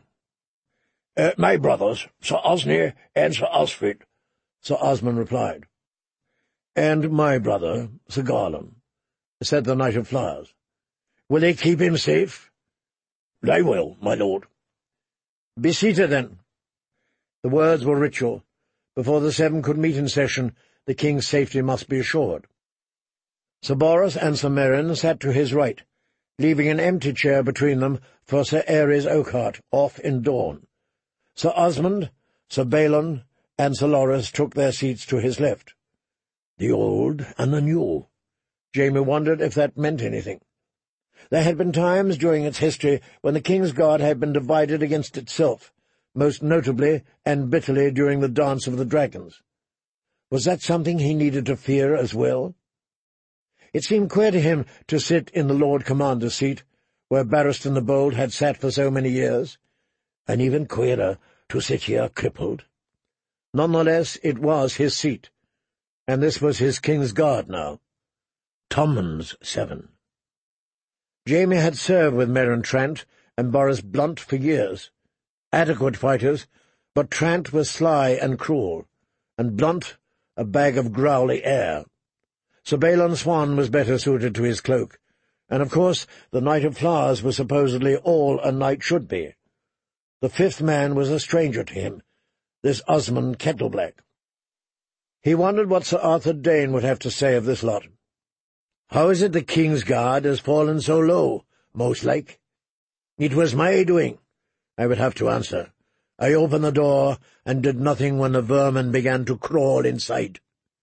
"My brothers, Sir Osney and Sir Osfrid," Sir Osmond replied. "And my brother, Sir Garland," said the Knight of Flowers. "Will they keep him safe?" "They will, my lord." "Be seated, then." The words were ritual. Before the 7 could meet in session, the king's safety must be assured. Sir Boros and Sir Meryn sat to his right, leaving an empty chair between them for Sir Ares Oakhart, off in Dawn. Sir Osmond, Sir Balon, and Sir Loras took their seats to his left. The old and the new. Jamie wondered if that meant anything. There had been times during its history when the King's Guard had been divided against itself, most notably and bitterly during the Dance of the Dragons. Was that something he needed to fear as well? It seemed queer to him to sit in the Lord Commander's seat, where Barristan the Bold had sat for so many years, and even queerer to sit here crippled. Nonetheless, it was his seat, and this was his King's Guard now. Tommen's 7. Jamie had served with Meryn Trant and Boris Blunt for years. Adequate fighters, but Trant was sly and cruel, and Blunt a bag of growly air. Sir Balon Swan was better suited to his cloak, and of course the Knight of Flowers was supposedly all a knight should be. The fifth man was a stranger to him, this Osmond Kettleblack. He wondered what Sir Arthur Dane would have to say of this lot. "How is it the King's guard has fallen so low, most like?" "It was my doing," I would have to answer. "I opened the door and did nothing when the vermin began to crawl inside."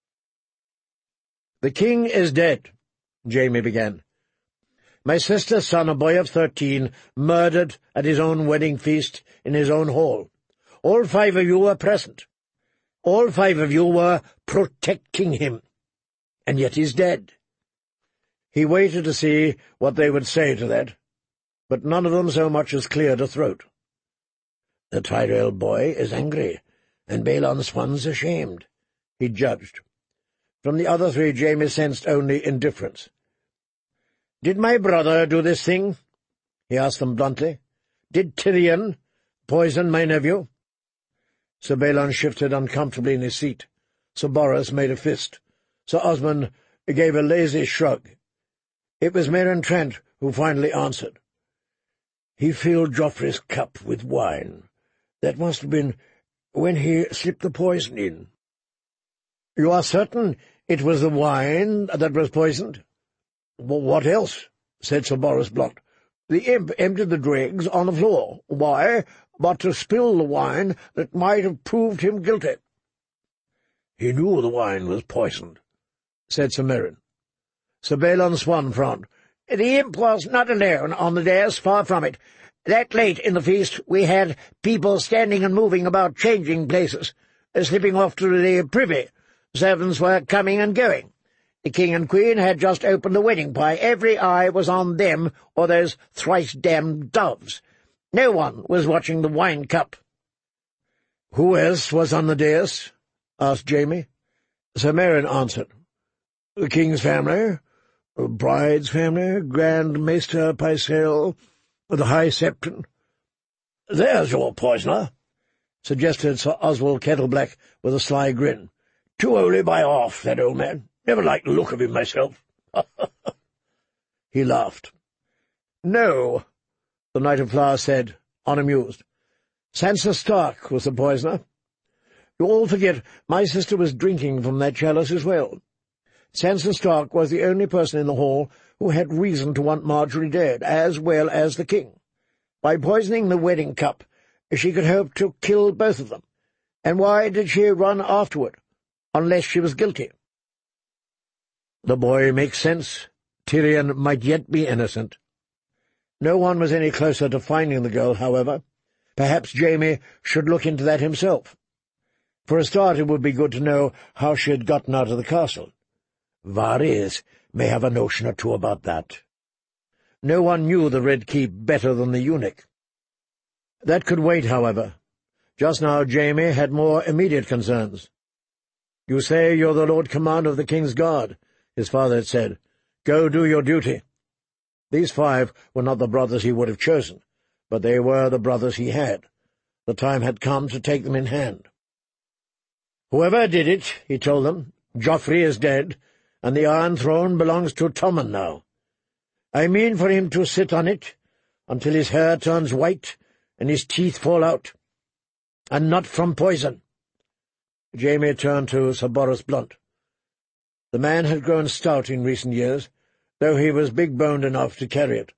"The King is dead," Jamie began. "My sister's son, a boy of 13, murdered at his own wedding feast in his own hall. All 5 of you were present. All 5 of you were protecting him, and yet he's dead." He waited to see what they would say to that, but none of them so much as cleared a throat. "The Tyrell boy is angry, and Balon Swann's ashamed," he judged. From the other 3 Jamie sensed only indifference. "Did my brother do this thing?" he asked them bluntly. "Did Tyrion poison my nephew?" Sir Balon shifted uncomfortably in his seat. Sir Boris made a fist. Sir Osmond gave a lazy shrug. It was Meryn Trent who finally answered. "He filled Joffrey's cup with wine. That must have been when he slipped the poison in." "You are certain it was the wine that was poisoned?" "What else?" said Sir Boris Blunt. "The imp emptied the dregs on the floor. Why but to spill the wine that might have proved him guilty?" "He knew the wine was poisoned," said Sir Meryn. Sir Balon Swann frowned. "The imp was not alone on the dais, far from it. That late in the feast we had people standing and moving about, changing places, slipping off to the privy. Servants were coming and going. The King and Queen had just opened the wedding pie. Every eye was on them or those thrice-damned doves. No one was watching the wine-cup." "Who else was on the dais?" asked Jamie. Sir Meryn answered. "The King's family, the bride's family, Grand Maester Pycelle, the High Septon." "There's your poisoner," suggested Sir Oswald Kettleblack with a sly grin. "Too holy by half, that old man. Never liked the look of him myself." He laughed. "No," the Knight of Flowers said, unamused. "Sansa Stark was the poisoner. You all forget my sister was drinking from that chalice as well. Sansa Stark was the only person in the hall who had reason to want Marjorie dead, as well as the King. By poisoning the wedding cup, she could hope to kill both of them. And why did she run afterward, unless she was guilty?" "The boy makes sense. Tyrion might yet be innocent." No one was any closer to finding the girl, however. Perhaps Jamie should look into that himself. For a start, it would be good to know how she had gotten out of the castle. Varys may have a notion or two about that. No one knew the Red Keep better than the eunuch. That could wait, however. Just now Jamie had more immediate concerns. "You say you're the Lord Commander of the King's Guard," his father had said. "Go do your duty." These 5 were not the brothers he would have chosen, but they were the brothers he had. The time had come to take them in hand. "Whoever did it," he told them, "Joffrey is dead, and the Iron Throne belongs to Tommen now. I mean for him to sit on it until his hair turns white and his teeth fall out, and not from poison." Jamie turned to Sir Boris Blunt. The man had grown stout in recent years, though he was big-boned enough to carry it.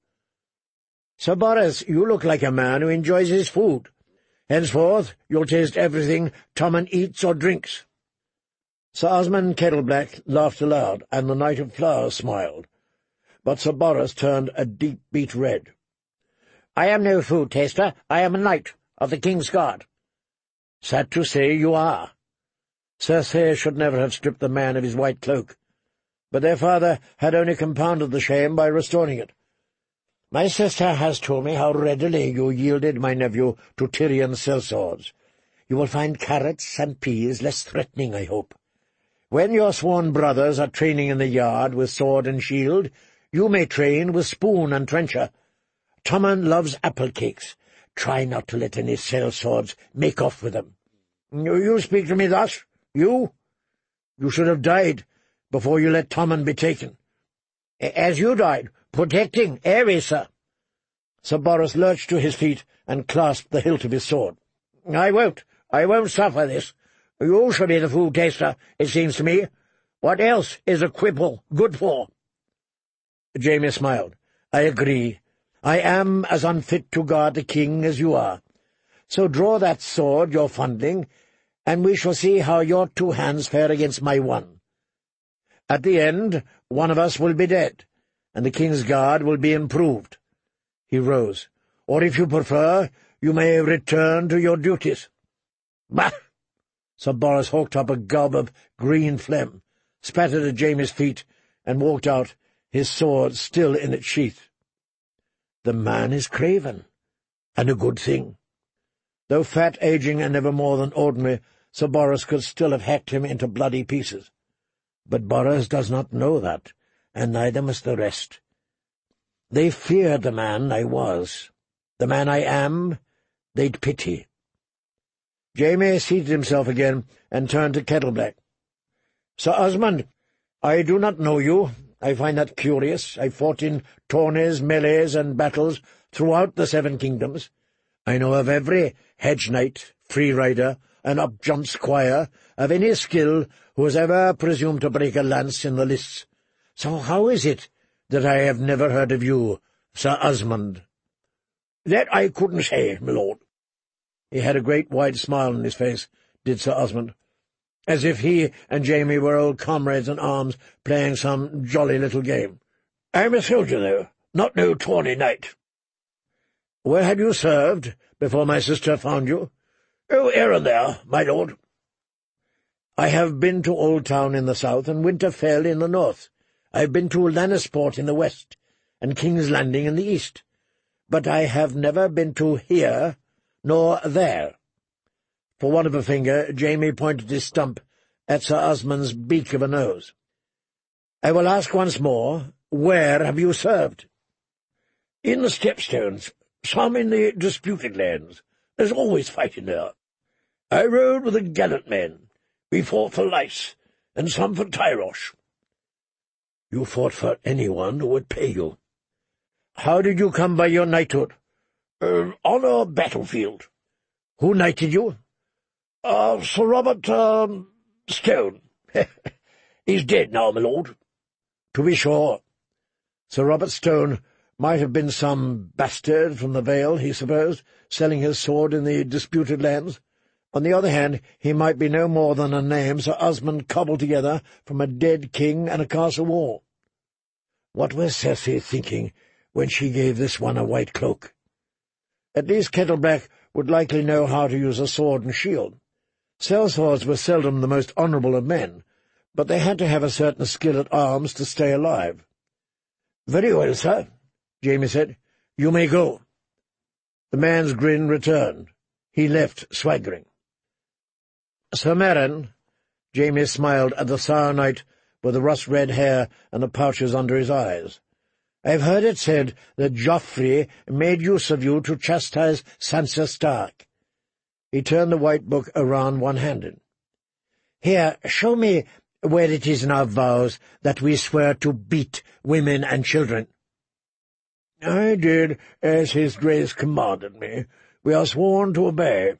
"Sir Boris, you look like a man who enjoys his food. Henceforth you'll taste everything Tommen eats or drinks." Sir Osmond Kettleblack laughed aloud, and the Knight of Flowers smiled. But Sir Boris turned a deep beet red. "I am no food taster. I am a knight of the King's Guard." "Sad to say you are." Cersei should never have stripped the man of his white cloak, but their father had only compounded the shame by restoring it. "My sister has told me how readily you yielded my nephew to Tyrion's sellswords. You will find carrots and peas less threatening, I hope. When your sworn brothers are training in the yard with sword and shield, you may train with spoon and trencher. Tommen loves apple cakes. Try not to let any sellswords make off with them." "You speak to me thus? You? You should have died before you let Tommen be taken." "As you died, protecting Aerys, sir." Sir Boris lurched to his feet and clasped the hilt of his sword. "I won't suffer this. You shall be the food taster, it seems to me. What else is a quibble good for?" Jaime smiled. "I agree. I am as unfit to guard the king as you are. So draw that sword you're fondling, and we shall see how your 2 hands fare against my 1. At the end, one of us will be dead, and the king's guard will be improved." He rose. "Or if you prefer, you may return to your duties." "Bah!" Sir Boris hawked up a gob of green phlegm, spat it at Jaime's feet, and walked out, his sword still in its sheath. The man is craven, and a good thing. Though fat, aging, and never more than ordinary, Sir Boris could still have hacked him into bloody pieces. But Boris does not know that, and neither must the rest. They feared the man I was. The man I am, they'd pity. Jaime seated himself again and turned to Kettleblack. "Sir Osmond, I do not know you. I find that curious. I fought in tourneys, melees, and battles throughout the 7 kingdoms. I know of every hedge knight, free rider, and up-jump squire of any skill who has ever presumed to break a lance in the lists. So how is it that I have never heard of you, Sir Osmond?" "That I couldn't say, my lord." He had a great wide smile on his face, did Sir Osmond, as if he and Jaime were old comrades in arms playing some jolly little game. "I'm a soldier, though, not no tawny knight." "Where had you served before my sister found you?" "Oh, here and there, my lord." "I have been to Old Town in the south and Winterfell in the north. I have been to Lannisport in the west and King's Landing in the east. But I have never been to here nor there." For want of a finger, Jaime pointed his stump at Sir Osmond's beak of a nose. "I will ask once more, where have you served?" "In the Stepstones, some in the Disputed Lands. There's always fighting there. I rode with the gallant men. We fought for Lys, and some for Tyrosh." "You fought for anyone who would pay you." "How did you come by your knighthood?" "On a battlefield." "Who knighted you?" "Sir Robert, Stone. He's dead now, my lord." "To be sure. Sir Robert Stone might have been some bastard from the Vale, he supposed, selling his sword in the Disputed Lands. On the other hand, he might be no more than a name Sir Osmond cobbled together from a dead king and a castle wall. What was Cersei thinking when she gave this one a white cloak? At least Kettleblack would likely know how to use a sword and shield. Sellswords were seldom the most honourable of men, but they had to have a certain skill at arms to stay alive. "Very well, sir," Jaime said. "You may go." The man's grin returned. He left, swaggering. "Sir Meryn," Jaime smiled at the sour knight with the rust-red hair and the pouches under his eyes. "I've heard it said that Joffrey made use of you to chastise Sansa Stark." He turned the white book around one-handed. "Here, show me where it is in our vows that we swear to beat women and children." "I did as his grace commanded me. We are sworn to obey."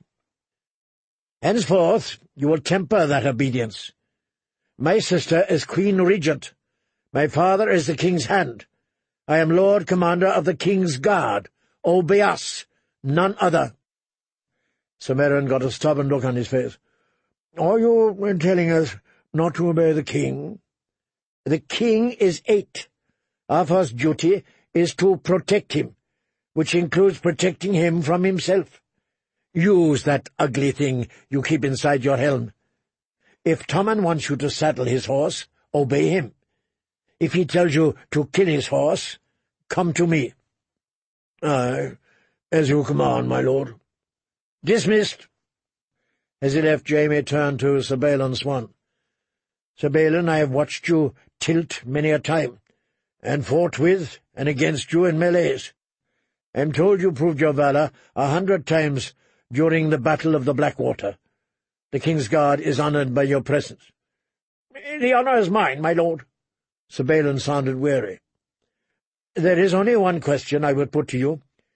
"Henceforth you will temper that obedience. My sister is Queen Regent. My father is the King's Hand. I am Lord Commander of the King's Guard. Obey us, none other." Sir Meryn got a stubborn look on his face. "Are you telling us not to obey the king?" "The king is 8. Our first duty is to protect him, which includes protecting him from himself. Use that ugly thing you keep inside your helm. If Tommen wants you to saddle his horse, obey him. If he tells you to kill his horse, come to me." "Aye, as you command, my lord." "Dismissed." As he left, Jaime turned to Sir Balon Swan. "Sir Balon, I have watched you tilt many a time, and fought with and against you in melees. I am told you proved your valour 100 times during the Battle of the Blackwater. The King's Guard is honoured by your presence." "The honour is mine, my lord." Sir Balon sounded weary. "There is only one question I would put to you.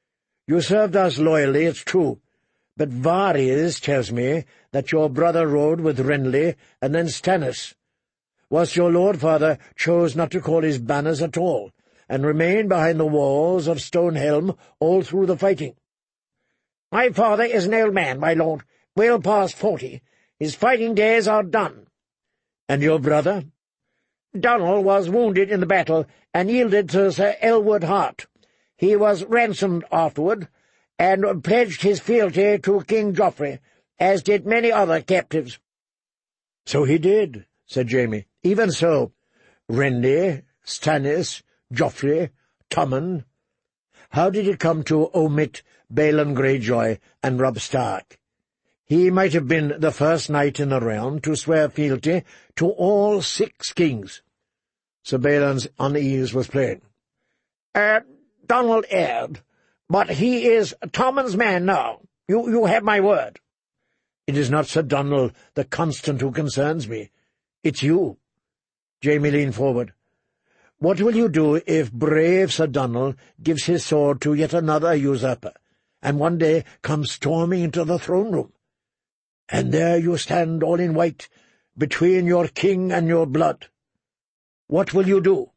You served us loyally, it's true, but Varys tells me that your brother rode with Renly and then Stannis, whilst your lord father chose not to call his banners at all, and remained behind the walls of Stonehelm all through the fighting. My father is an old man, my lord, well past 40. His fighting days are done. And your brother? Donald was wounded in the battle and yielded to Sir Elwood Hart. He was ransomed afterward, and pledged his fealty to King Joffrey, as did many other captives. So he did, said Jaime. Even so, Renly, Stannis, Joffrey, Tommen. How did it come to omit Balon Greyjoy and Robb Stark? He might have been the first knight in the realm to swear fealty to all 6 kings. Sir Balon's unease was plain. Donald erred, but he is Tommen's man now. You have my word. It is not Sir Donald the Constant who concerns me. It's you. Jaime leaned forward. What will you do if brave Sir Donald gives his sword to yet another usurper, and one day comes storming into the throne-room? And there you stand all in white, between your king and your blood. What will you do?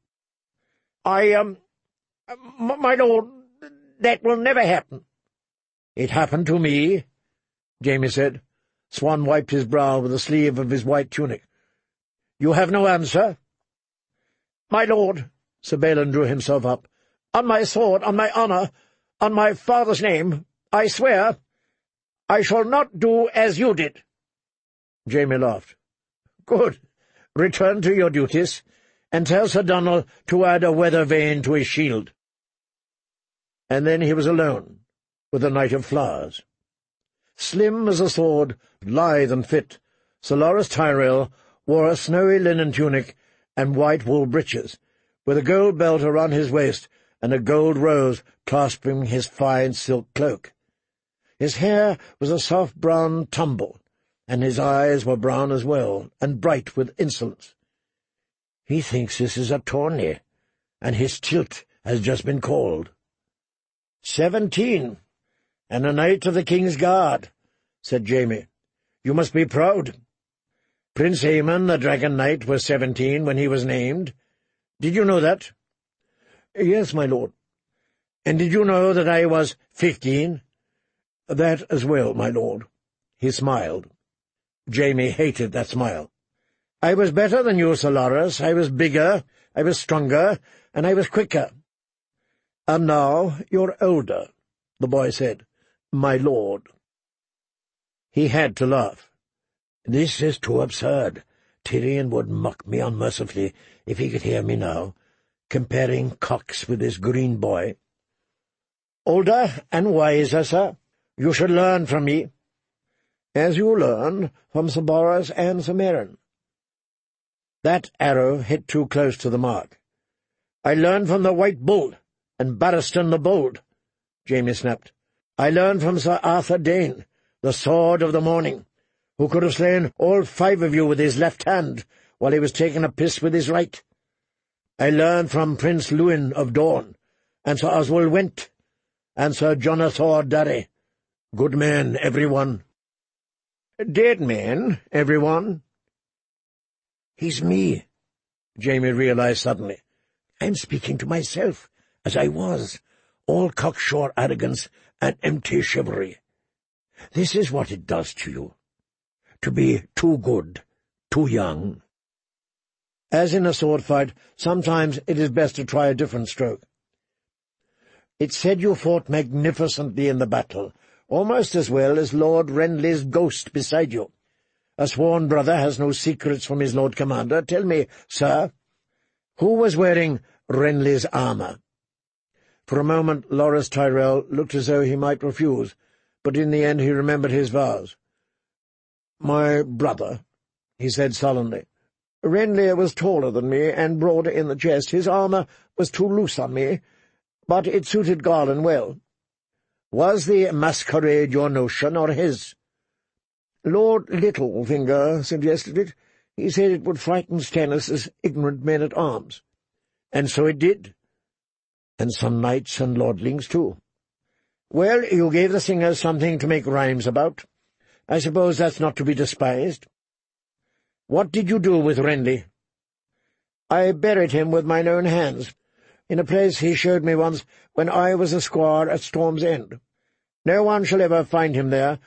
My lord, that will never happen. It happened to me, Jaime said. Swan wiped his brow with the sleeve of his white tunic. You have no answer? My lord, Sir Balon drew himself up, on my sword, on my honour, on my father's name, I swear, I shall not do as you did. Jaime laughed. Good. Return to your duties, and tell Sir Donald to add a weather vane to his shield. And then he was alone, with the Knight of Flowers. Slim as a sword, lithe and fit, Sir Loras Tyrell wore a snowy linen tunic and white wool breeches, with a gold belt around his waist and a gold rose clasping his fine silk cloak. His hair was a soft brown tumble, and his eyes were brown as well, and bright with insolence. He thinks this is a tourney, and his tilt has just been called. 17, and a knight of the King's Guard, said Jaime. You must be proud. Prince Aemon, the Dragon Knight, was 17 when he was named. Did you know that? Yes, my lord. And did you know that I was 15? That as well, my lord. He smiled. Jaime hated that smile. I was better than you, Sir Loras. I was bigger, I was stronger, and I was quicker. And now you're older, the boy said. My lord. He had to laugh. This is too absurd. Tyrion would mock me unmercifully if he could hear me now, comparing cocks with this green boy. Older and wiser, sir. You should learn from me, as you learned from Sir Boros and Sir Meryn. That arrow hit too close to the mark. I learned from the White Bull and Barristan the Bold, Jaime snapped. I learned from Sir Arthur Dayne, the Sword of the Morning, who could have slain all 5 of you with his left hand while he was taking a piss with his right. I learned from Prince Lewin of Dorne, and Sir Oswald Went, and Sir Jonathor Darry. Good men, everyone. Dead men, everyone. He's me, Jaime realized suddenly. I'm speaking to myself, as I was, all cocksure arrogance and empty chivalry. This is what it does to you. To be too good, too young. As in a sword fight, sometimes it is best to try a different stroke. It said you fought magnificently in the battle, almost as well as Lord Renly's ghost beside you. A sworn brother has no secrets from his Lord Commander. Tell me, sir, who was wearing Renly's armour? For a moment Loras Tyrell looked as though he might refuse, but in the end he remembered his vows. My brother, he said sullenly. Renly was taller than me and broader in the chest. His armour was too loose on me, but it suited Garland well. Was the masquerade your notion, or his? Lord Littlefinger suggested it. He said it would frighten Stannis' ignorant men-at-arms. And so it did. And some knights and lordlings, too. Well, you gave the singers something to make rhymes about. I suppose that's not to be despised. What did you do with Renly? I buried him with mine own hands, in a place he showed me once when I was a squire at Storm's End. No one shall ever find him there